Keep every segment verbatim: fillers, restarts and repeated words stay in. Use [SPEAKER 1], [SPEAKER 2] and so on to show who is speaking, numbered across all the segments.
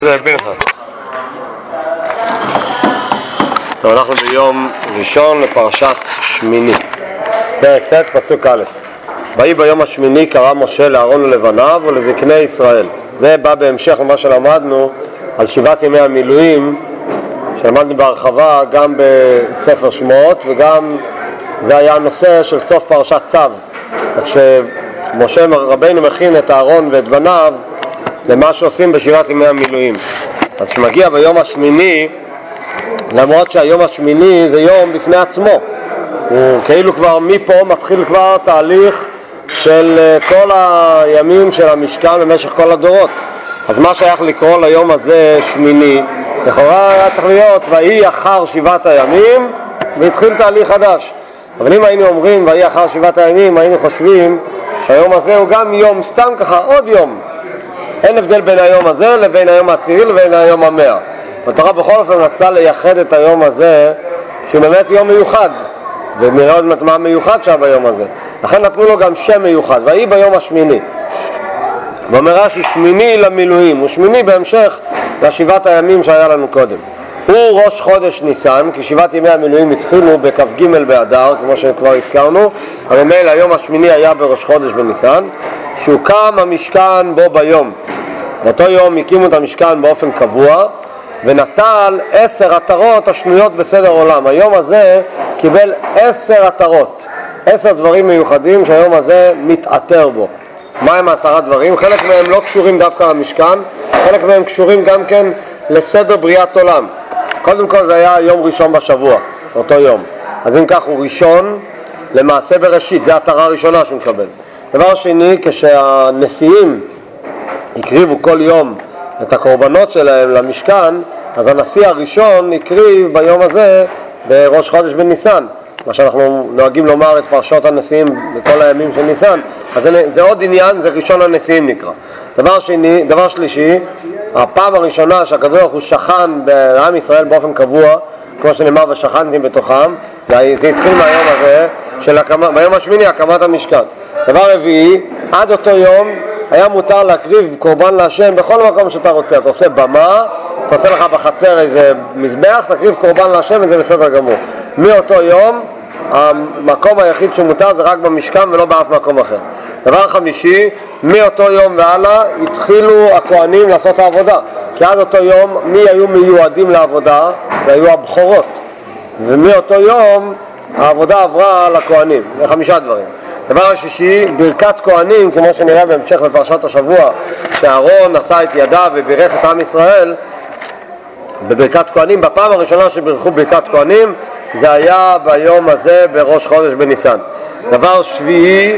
[SPEAKER 1] טוב, אנחנו ביום ראשון לפרשת שמיני, פרק ט' פסוק א'. ויהי ביום השמיני קרא משה לאהרון ולבניו ולזקני ישראל. זה בא בהמשך למה שלמדנו על שבעת ימי המילואים, שלמדנו בהרחבה גם בספר שמות, וגם זה היה הנושא של סוף פרשת צו, כשמשה רבינו מכין את אהרון ואת בניו למה שעושים בשבעת ימי המילואים. אז שמגיע ביום השמיני, למרות שהיום השמיני זה יום בפני עצמו, הוא כאילו כבר מפה מתחיל כבר תהליך של כל הימים של המשכן במשך כל הדורות. אז מה שייך לקרוא ליום הזה שמיני? לכאורה היה צריך להיות ויהי אחר שבעת הימים, והתחיל תהליך חדש. אבל אם היינו אומרים ויהי אחר שבעת הימים, היינו חושבים שהיום הזה הוא גם יום סתם ככה, עוד יום. אין הבדל בין היום הזה לבין היום העשירי לבין היום המאה. התורה בכל אופן רצה לייחד את היום הזה שהוא באמת יום מיוחד, ונראה עוד מעט מה מיוחד שם ביום הזה. לכן נתנו לו גם שם מיוחד, ויהי ביום השמיני. ואומר רש"י שמיני למילואים, הוא שמיני בהמשך לשבעת הימים שהיה לנו קודם. הוא ראש חודש ניסן, כי שבעת ימי המילואים התחילו בכ"ג באדר, כמו שכבר הזכרנו, אבל מילא היום השמיני היה בראש חודש בניסן, שהוקם המשכן בו ביום. באותו יום הקימו את המשכן באופן קבוע, ונטל עשר עטרות השנויות בסדר עולם. היום הזה קיבל עשר עטרות, עשר דברים מיוחדים שהיום הזה מתעטר בו. מה הם עשרה דברים? חלק מהם לא קשורים דווקא למשכן, חלק מהם קשורים גם כן לסדר בריאת עולם. קודם כל זה היה יום ראשון בשבוע, אותו יום. אז אם כך הוא ראשון למעשה בראשית, זה העטרה הראשונה שהוא מקבל. דבר שני, כשהנשיאים הקריבו כל יום את הקורבנות שלהם למשכן, אז הנשיא הראשון הקריב ביום הזה בראש חודש בניסן, מה שאנחנו נוהגים לומר את פרשות הנשיאים בכל הימים של ניסן. אז זה, זה עוד עניין, זה ראשון הנשיאים נקרא. דבר שני, דבר שלישי, הפעם הראשונה שהקדוש ברוך הוא שכן בעם ישראל באופן קבוע, כמו שנאמר ושכנתי בתוכם, זה התחיל מהיום הזה של הקמה, ביום השמיני הקמת המשכן. דבר רביעי, עד אותו יום היה מותר להקריב קורבן להשם בכל מקום שאתה רוצה. אתה עושה במה, אתה עושה לך בחצר איזה מזבח, תקריב קורבן להשם וזה בסדר גמור. מאותו יום המקום היחיד שמותר זה רק במשכן ולא באף מקום אחר. דבר חמישי, מאותו יום והלאה התחילו הכהנים לעשות העבודה, כי עד אותו יום מי היו מיועדים לעבודה? והיו הבכורות, ומאותו יום העבודה עברה לכהנים. זה חמישה דברים. דבר השישי, ברכת כהנים, כמו שנראה בהמשך בפרשת השבוע, שאהרון נשא את ידיו ובירך את עם ישראל בברכת כהנים. בפעם הראשונה שברכו ברכת כהנים זה היה ביום הזה בראש חודש בניסן. דבר שביעי,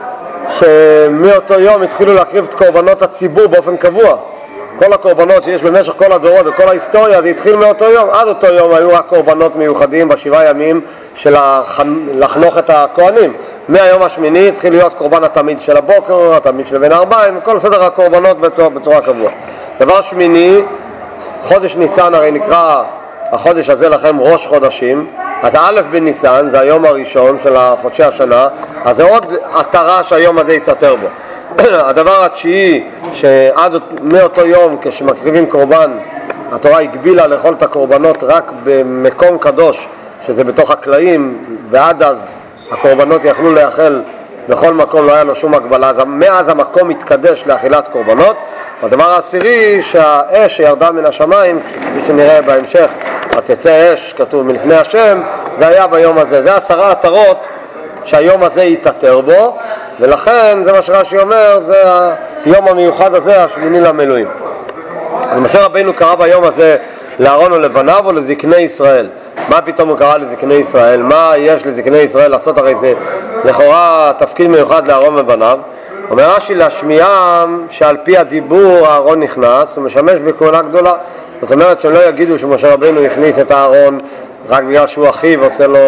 [SPEAKER 1] שמאותו יום התחילו להקריב את קורבנות הציבור באופן קבוע. כל הקורבנות שיש במשך כל הדורות וכל ההיסטוריה, זה התחיל מאותו יום. עד אותו יום היו רק קורבנות מיוחדים בשבעה ימים של לחנוך את הכהנים. מהיום השמיני התחיל להיות קורבן התמיד של הבוקר, התמיד של בין הארבעים, כל סדר הקורבנות בצורה, בצורה קבוע. דבר שמיני, חודש ניסן הרי נקרא החודש הזה לכם ראש חודשים, אז א' בניסן זה היום הראשון של חודשי השנה, אז זה עוד עטרה שהיום הזה יתעטר בו. הדבר התשיעי, שעד מאותו יום כשמקריבים קורבן, התורה הגבילה לאכול את הקורבנות רק במקום קדוש, שזה בתוך הקלעים, ועד אז הקורבנות יכלו לאכול בכל מקום, לא היה לו שום הגבלה. אז מאז המקום התקדש לאכילת קורבנות. הדבר העשירי, שהאש שירדה מן השמיים, כפי שנראה בהמשך, תצא אש, כתוב מלפני השם, זה היה ביום הזה. זה עשרה עטרות שהיום הזה יתעטר בו, ולכן זה מה שרש"י אומר, זה היום המיוחד הזה, השמיני למילואים. משה רבינו קרא ביום הזה לאהרון ולבניו ולזקני ישראל. מה פתאום הוא קרא לזקני ישראל? מה יש לזקני ישראל לעשות? הרי זה לכאורה תפקיד מיוחד לאהרון ובניו. אומר רש"י, להשמיעם שעל פי הדיבור האהרון נכנס ומשמש בכהונה גדולה. זאת אומרת שהם לא יגידו שמשה רבינו הכניס את האהרון רק בגלל שהוא אחיו ועושה לו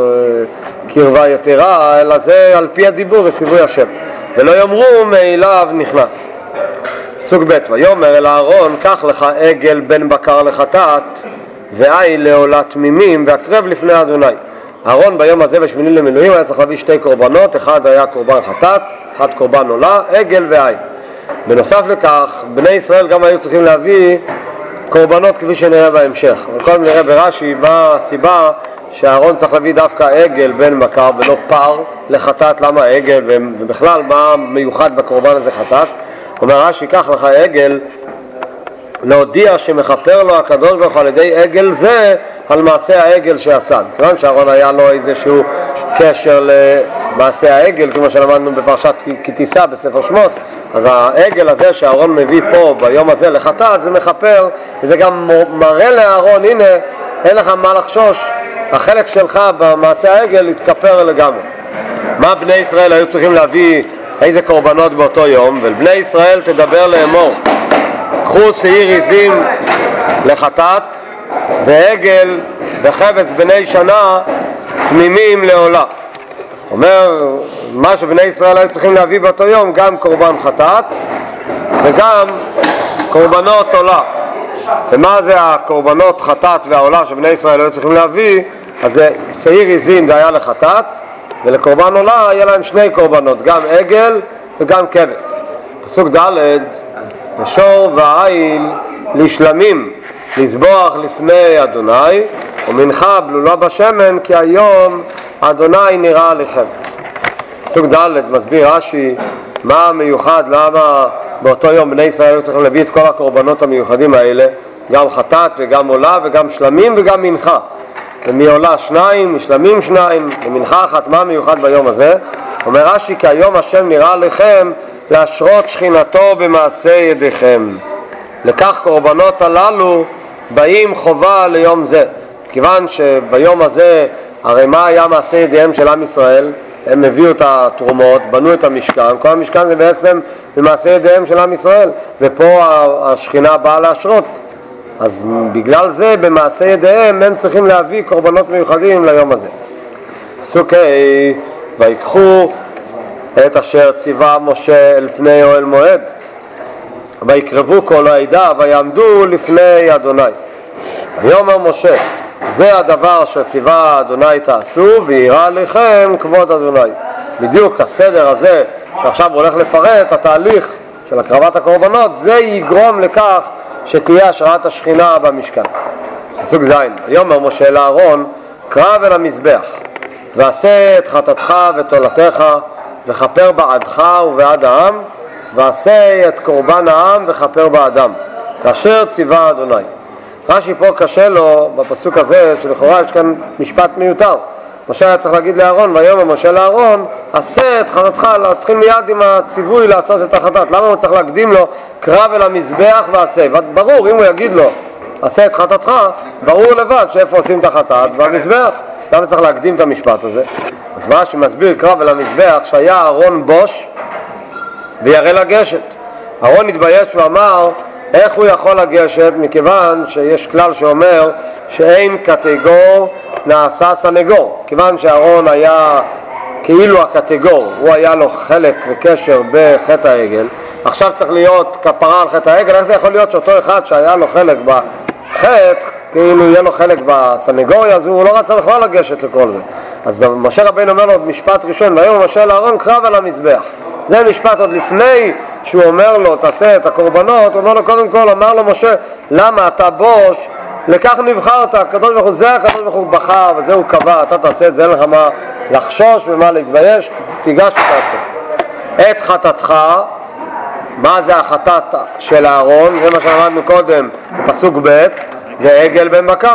[SPEAKER 1] קרבה יתרה, אלא זה על פי הדיבור וציווי השם. ולא יאמרו מאליו נכנס. סוג ב' ויאמר אל אהרון, קח לך עגל בן בקר לחטאת ועיל לעולת תמימים והקרב לפני אדוני. אהרון ביום הזה בשמיני למילואים היה צריך להביא שתי קורבנות, אחד היה קורבן חטאת, אחד קורבן עולה, עגל ועיל. בנוסף לכך, בני ישראל גם היו צריכים להביא קורבנות כפי שנראה בהמשך. קודם נראה ברש"י מה הסיבה שהארון צריך להביא דווקא עגל בן בקר ולא פר לחטאת. למה עגל ובכלל מה מיוחד בקורבן הזה חטאת? אומר רש"י, קח לך עגל להודיע שמכפר לו הקדוש ברוך הוא על ידי עגל זה על מעשה העגל שעשה. כיוון שהארון היה לו איזשהו קשר למעשה העגל כמו שלמדנו בפרשת כי תישא בספר שמות, אז העגל הזה שהארון מביא פה ביום הזה לחטאת זה מכפר, וזה גם מראה לארון, הנה אין לך מה לחשוש, החלק שלך במעשה העגל יתכפר לגמרי. מה בני ישראל היו צריכים להביא, איזה קורבנות באותו יום? ולבני ישראל תדבר לאמור, קחו שעיר עזים לחטאת ועגל וחפץ בני שנה תמימים לעולה. אומר מה שבני ישראל היו צריכים להביא באותו יום, גם קורבן חטאת וגם קורבנות עולה. ומה זה הקורבנות חטאת והעולה שבני ישראל היו צריכים להביא? אז זה שעיר עזים זה היה לחטאת, ולקורבן עולה היה להם שני קורבנות, גם עגל וגם כבש. פסוק ד' ושור ועיל לשלמים לזבוח לפני אדוני ומנחה בלולה בשמן כי היום אדוני נראה עליכם. פסוק ד' מסביר רש"י מה המיוחד, למה באותו יום בני ישראל היו צריכים להביא את כל הקורבנות המיוחדים האלה, גם חטאת וגם עולה וגם שלמים וגם מנחה. ומעולה שניים, משלמים שניים, ומנחה אחת. מה מיוחד ביום הזה? אומר רש"י כי היום השם נראה עליכם להשרות שכינתו במעשה ידיכם. לכך קורבנות הללו באים חובה ליום זה. כיוון שביום הזה הרי מה היה מעשה ידיהם של עם ישראל? הם הביאו את התרומות, בנו את המשכן, כל המשכן זה בעצם במעשה ידיהם של עם ישראל, ופה השכינה באה להשרות. אז בגלל זה במעשה ידיהם הם צריכים להביא קורבנות מיוחדים ליום הזה. פסוק ה' ויקחו את אשר ציווה משה אל פני אוהל מועד ויקרבו כל העדה ויעמדו לפני אדוני. ויאמר משה זה הדבר אשר ציווה אדוני תעשו ויראה לכם כבוד אדוני. בדיוק הסדר הזה שעכשיו הוא הולך לפרט, התהליך של הקרבת הקורבנות, זה יגרום לכך שתהיה השראת השכינה במשכן. פסוק ז' ויאמר משה לאהרון קרב אל המזבח ועשה את חטאתך ותולתך וכפר בעדך ובעד העם ועשה את קורבן העם וכפר בעדם כאשר ציווה אדוני. רש"י פה קשה לו בפסוק הזה שלכאורה יש כאן משפט מיותר. משה היה צריך להגיד לאהרון ויאמר משה לאהרון עשה את חטאתך, להתחיל מיד עם הציווי לעשות את החטאת. למה הוא צריך להקדים לו קרב אל המזבח ועשה? ברור, אם הוא יגיד לו עשה את חטאתך, ברור לבד שאיפה עושים את החטאת והמזבח. למה צריך להקדים את המשפט הזה? אז מה שמסביר קרב אל המזבח שהיה אהרון בוש וירא לגשת. אהרון התבייש ואמר איך הוא יכול לגשת, מכיוון שיש כלל שאומר שאין קטגור נעשה סנגור. כיוון שאהרון היה כאילו הקטגור, הוא היה לו חלק וקשר בחטא העגל, עכשיו צריך להיות כפרה על חטא העגל. איך זה יכול להיות שאותו אחד שהיה לו חלק בחטא כאילו יהיה לו חלק בסנגוריה, אז הוא לא רצה בכלל לגשת לכל זה. אז משה רבינו אומר לו משפט ראשון ויאמר משה לאהרון קרב על המזבח. זה משפט עוד לפני שהוא אומר לו תעשה את הקורבנות. הוא אומר לו קודם כל, אמר לו משה למה אתה בוש, לכך נבחרת, הקדוש ברוך הוא זה הקדוש ברוך הוא בחר וזה הוא קבע, אתה תעשה את זה, אין לך מה לחשוש ומה להתבייש, תיגש ותעשה את חטאתך. מה זה החטאת של אהרון? זה מה שאמרנו קודם בפסוק ב', זה עגל בן בקר.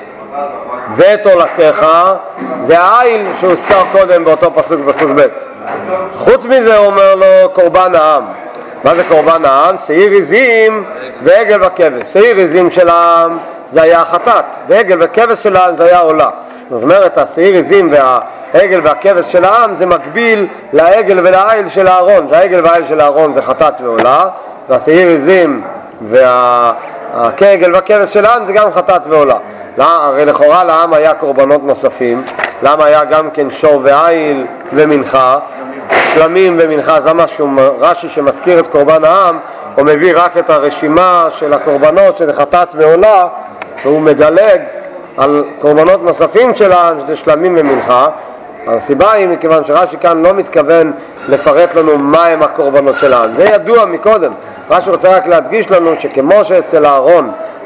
[SPEAKER 1] ותולתך זה העיל שהוזכר קודם באותו פסוק בפסוק ב'. חוץ מזה הוא אומר לו קורבן העם. מה זה קורבן העם? שעיר עזים ועגל וכבש. שעיר עזים של העם זה היה החטאת, ועגל וכבש של העם זה היה עולה. זאת אומרת השעיר עזים והעגל והכבש של העם זה מקביל לעגל ולעיל של אהרון. שהעגל והעיל של אהרון זה חטאת ועולה, והשעיר עזים והעגל והכבש של העם זה גם חטאת ועולה. הרי לכאורה לעם היה קורבנות נוספים. למה היה גם כן שור ועיל ומנחה, שלמים ומנחה? זה משהו רש"י שמזכיר את קורבן העם, הוא מביא רק את הרשימה של הקורבנות שזה חטאת ועולה, והוא מדלג על קורבנות נוספים של העם שזה שלמים ומנחה. הסיבה היא מכיוון שרש"י כאן לא מתכוון לפרט לנו מה הם הקורבנות של העם, זה ידוע מקודם. רש"י רוצה רק להדגיש לנו שכמו שאצל אהרון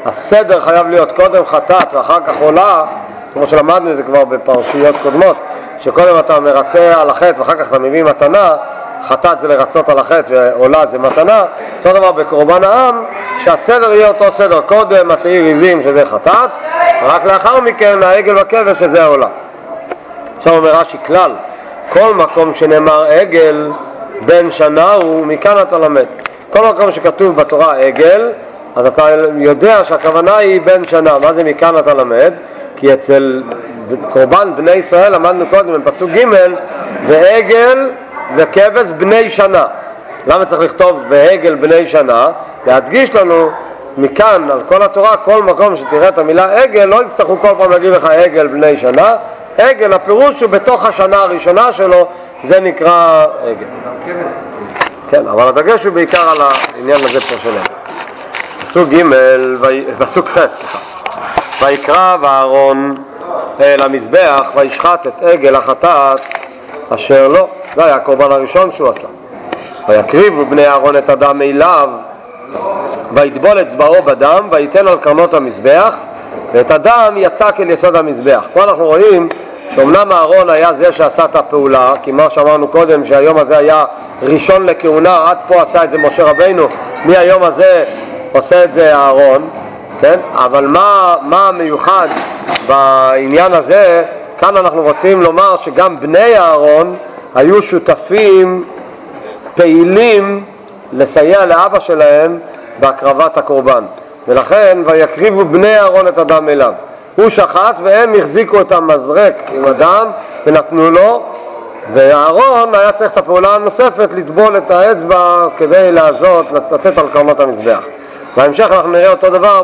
[SPEAKER 1] הסדר חייב להיות קודם חטאת ואחר כך עולה, כמו שלמדנו את זה כבר בפרשיות קודמות, שקודם אתה מרצה על החטא ואחר כך אתה מביא מתנה, חטאת זה לרצות על החטא ועולה זה מתנה. אותו דבר בקורבן העם, שהסדר יהיה אותו סדר, קודם השעיר עזים שזה חטאת, רק לאחר מכן העגל והכבש שזה העולה. עכשיו אומר רש"י כלל, כל מקום שנאמר עגל בן שנה הוא, מכאן אתה למד. כל מקום שכתוב בתורה עגל, אז אתה יודע שהכוונה היא בן שנה. מה זה מכאן אתה למד? כי אצל קורבן בני ישראל למדנו קודם בפסוק ג' ועגל וכבש בני שנה. למה צריך לכתוב ועגל בני שנה? להדגיש לנו מכאן על כל התורה, כל מקום שתראה את המילה עגל, לא יצטרכו כל פעם להגיד לך עגל בני שנה. עגל, הפירוש הוא בתוך השנה הראשונה שלו, זה נקרא עגל. כן, אבל הדגש הוא בעיקר על העניין הזה פה שלנו. פסוק ג' פסוק ח' סליחה. ויקרא ואהרון אל המזבח וישחט את עגל החטאת אשר לו. זה היה הקורבן הראשון שהוא עשה. ויקריבו בני אהרון את הדם אליו ויטבול את צבאו בדם ויתן על קרנות המזבח ואת הדם יצק אל יסוד המזבח. פה אנחנו רואים שאומנם אהרון היה זה שעשה את הפעולה, כי מה שאמרנו קודם שהיום הזה היה ראשון לכהונה, עד פה עשה את זה משה רבינו, מהיום הזה עושה את זה אהרון, כן? אבל מה, מה מיוחד בעניין הזה? כאן אנחנו רוצים לומר שגם בני אהרון היו שותפים פעילים לסייע לאבא שלהם בהקרבת הקורבן, ולכן ויקריבו בני אהרון את הדם אליו. הוא שחט והם החזיקו את המזרק עם הדם ונתנו לו, ואהרון היה צריך את הפעולה הנוספת לטבול את האצבע כדי לעזות, לתת על קרנות המזבח. בהמשך אנחנו נראה אותו דבר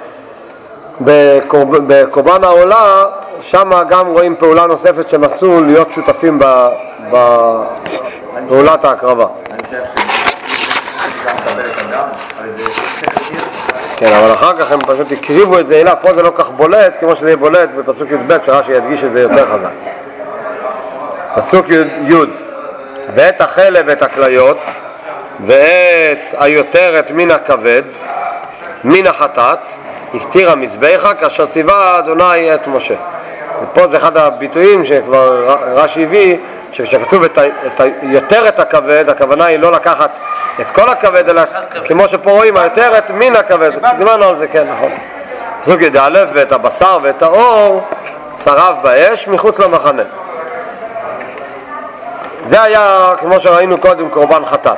[SPEAKER 1] בקורבן העולה, שם גם רואים פעולה נוספת שהם עשו להיות שותפים בפעולת ההקרבה. כן, אבל אחר כך הם פשוט הקריבו את זה אליו. פה זה לא כך בולט כמו שזה יהיה בולט בפסוק י' ב' שרש"י ידגיש את זה יותר חזק. פסוק י' ואת החלב ואת הכליות ואת היותרת מן הכבד מן החטאת הכתיר המזבחה כאשר ציווה אדוני את משה. ופה זה אחד הביטויים שכבר רש"י הביא, שכשכתוב את היותרת הכבד, הכוונה היא לא לקחת את כל הכבד, אלא כמו שפה רואים היותרת מן הכבד. דיברנו על זה, כן, נכון. פסוק י"א ואת הבשר ואת האור שרף באש מחוץ למחנה. זה היה כמו שראינו קודם קורבן חטאת.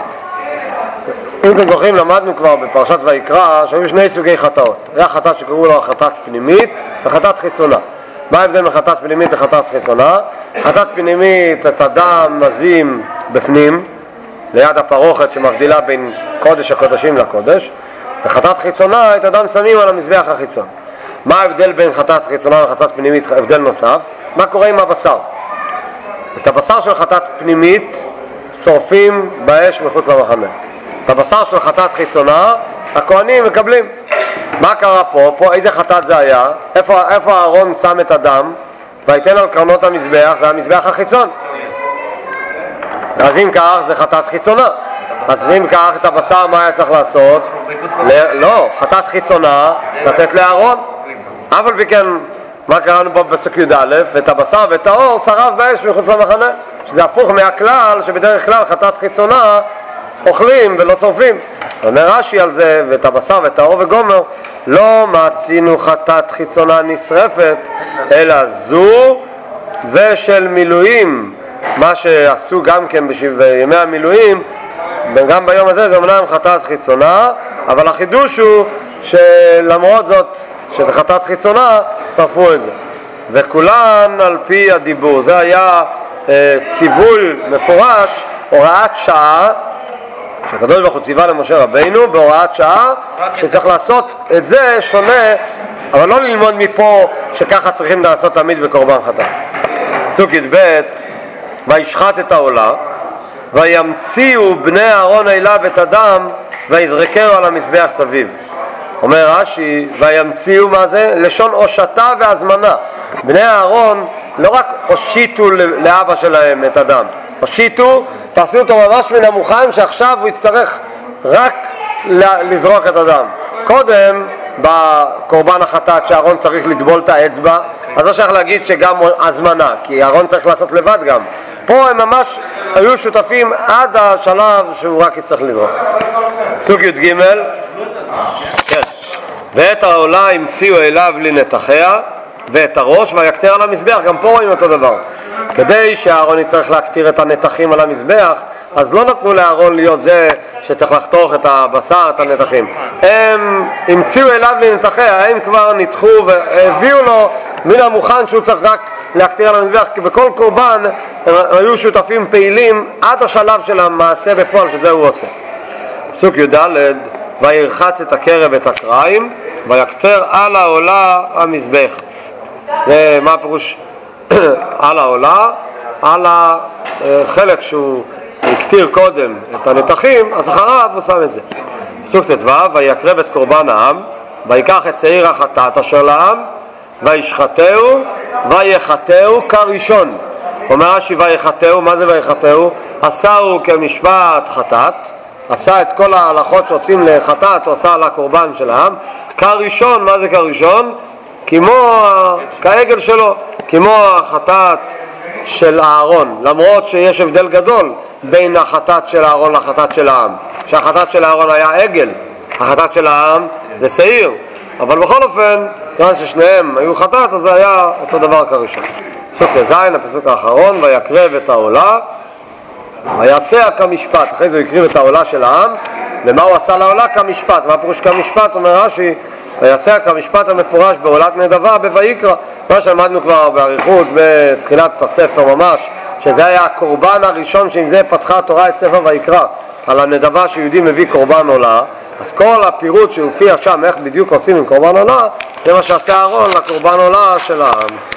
[SPEAKER 1] אם אתם זוכרים, למדנו כבר בפרשת ויקרא שהיו שני סוגי חטאות. היה חטאת שקראו לו חטאת פנימית וחטאת חיצונה. מה ההבדל בין חטאת פנימית לחטאת חיצונה? חטאת פנימית את הדם מזים בפנים ליד הפרוכת שמבדילה בין קודש הקודשים לקודש, וחטאת חיצונה את הדם שמים על המזבח החיצון. מה ההבדל בין חטאת חיצונה לחטאת פנימית? הבדל נוסף, מה קורה עם הבשר? את הבשר של חטאת פנימית שורפים באש מחוץ למחנה. את הבשר של חטאת חיצונה הכהנים מקבלים. מה קרה פה? פה איזה חטאת זה היה? איפה, איפה אהרון שם את הדם? ויתן על קרנות המזבח, זה המזבח החיצון. אז אם כך זה חטאת חיצונה. אז אם כך את הבשר מה היה צריך לעשות? לא, חטאת חיצונה לתת לאהרון. אבל בכן, מה קראנו פה בפסוק י"א? ואת הבשר ואת האור שרף באש מחוץ למחנה, שזה הפוך מהכלל שבדרך כלל חטאת חיצונה אוכלים ולא שורפים. אומר רש"י על זה, ואת הבשר ואת האור וגומר לא מצינו חטאת חיצונה נשרפת אלא זו ושל מילואים, מה שעשו גם כן בימי המילואים, וגם ביום הזה זה אמנם חטאת חיצונה, אבל החידוש הוא שלמרות זאת שזה חטאת חיצונה שרפו את זה, וכולן על פי הדיבור. זה היה אה, ציווי מפורש, הוראת שעה שהקדוש ברוך הוא ציווה למשה רבינו בהוראת שעה שצריך לעשות את זה שונה, אבל לא ללמוד מפה שככה צריכים לעשות תמיד בקורבן חטאת. פסוק י"ב וישחט את העולה וימציאו בני אהרון אליו את הדם ויזרקהו על המזבח סביב. אומר רש"י וימציאו, מה זה? לשון הושטה והזמנה. בני אהרון לא רק הושיטו לאבא שלהם את הדם, הושיטו, תעשו אותו ממש מן המוכן שעכשיו הוא יצטרך רק לזרוק את הדם. קודם בקורבן החטאת שאהרון צריך לטבול את האצבע, אז לא שייך להגיד שגם הזמנה, כי אהרון צריך לעשות לבד גם. פה הם ממש היו שותפים עד השלב שהוא רק יצטרך לזרוק. פסוק י"ג, כן. ואת העולה המציאו אליו לנתחיה ואת הראש ויקטר על המזבח. גם פה רואים אותו דבר. כדי שהאהרון יצטרך להקטיר את הנתחים על המזבח, אז לא נתנו לאהרון להיות זה שצריך לחתוך את הבשר, את הנתחים. הם המציאו אליו לנתחיה, הם כבר ניתחו והביאו לו מן המוכן שהוא צריך רק להקטיר על המזבח, כי בכל קורבן היו שותפים פעילים עד השלב של המעשה בפועל שזה הוא עושה. פסוק י"ד, וירחץ את הקרב ואת הקריים ויקטר על העולה המזבח. זה מה הפירוש על העולה? על החלק שהוא הקטיר קודם את הנתחים, אז אחריו הוא שם את זה. פסוק ט"ו, ויקרב את קורבן העם ויקח את שעיר החטאת אשר לעם וישחטהו ויחטהו כראשון. אומר רש"י ויחטהו, מה זה ויחטהו? עשהו כמשפט חטאת, עשה את כל ההלכות שעושים לחטאת, הוא עשה על הקורבן של העם כראשון. מה זה כראשון? כמו כעגל שלו, כמו החטאת של אהרון, למרות שיש הבדל גדול בין החטאת של אהרון לחטאת של העם. שהחטאת של אהרון היה עגל, החטאת של העם זה שעיר, אבל בכל אופן כיוון ששניהם היו חטאת, אז זה היה אותו דבר כראשון. פסוק ט"ז, הפסוק האחרון, ויקרב את העולה ויעשה כמשפט. אחרי זה הוא הקריב את העולה של העם, ומה הוא עשה לעולה? כמשפט. מה פירוש כמשפט? אומר רש"י, ויעשה כמשפט המפורש בעולת נדבה בויקרא, מה שלמדנו כבר באריכות בתחילת הספר ממש, שזה היה הקורבן הראשון שעם זה פתחה התורה את ספר ויקרא, על הנדבה שיהודי מביא קורבן עולה. אז כל הפירוט שהופיע שם איך בדיוק עושים עם קורבן עולה, זה מה שעשה אהרון לקורבן עולה של העם.